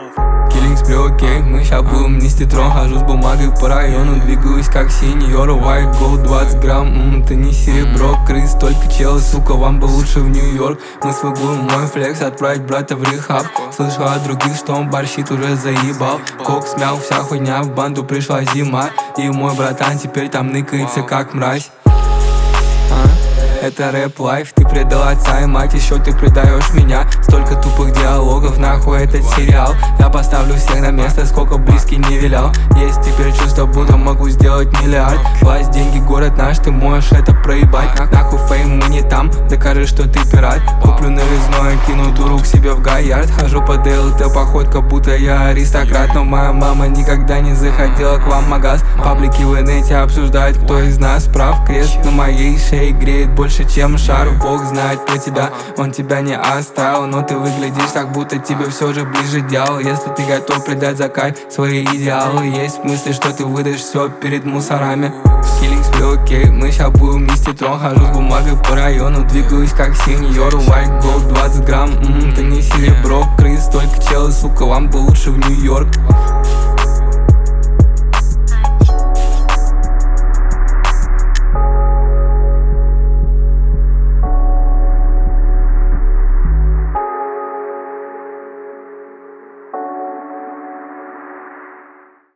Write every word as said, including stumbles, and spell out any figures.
Киллинг сплю, окей, мы ща будем нести трон. Хожу с бумагой по району, двигаюсь как сеньор. White gold, двадцать грамм, м, ты не серебро. Крыс, только чел, сука, вам бы лучше в Нью-Йорк. Мы свой будем, мой флекс, отправить брата в рехаб. Слышал от других, что он борщит, уже заебал. Кок смял, вся хуйня, в банду пришла зима. И мой братан теперь там ныкается как мразь. Это рэп лайф, ты предал отца и мать, еще ты предаешь меня. Столько тупых диалогов, нахуй этот сериал. Я поставлю всех на место, сколько близкий не вилял. Есть теперь чувство, будто могу сделать миллиард. Власть, деньги, город наш, ты можешь это проебать. Нахуй фейм, мы не там, докажи, что ты пират. Куплю новизной, кину дуру к себе в Гаярд. Хожу по ДЛТ, походка, будто я аристократ. Но моя мама никогда не заходила к вам в магаз. Паблики в инете обсуждают, кто из нас прав. Крест на моей шее греет больше, чем шар. Бог знает про тебя, он тебя не оставил. Но ты выглядишь так, будто тебе все же ближе дьявол. Если ты готов предать за кайф свои идеалы, есть мысли, что ты выдашь все перед мусорами. Киллинг сплю, окей, мы ща будем нести трон. Хожу с бумагой по району, двигаюсь как сеньор. White gold, двадцать грамм, м, ты не серебро. Крыс, только челы, сука, вам бы лучше в Нью-Йорк.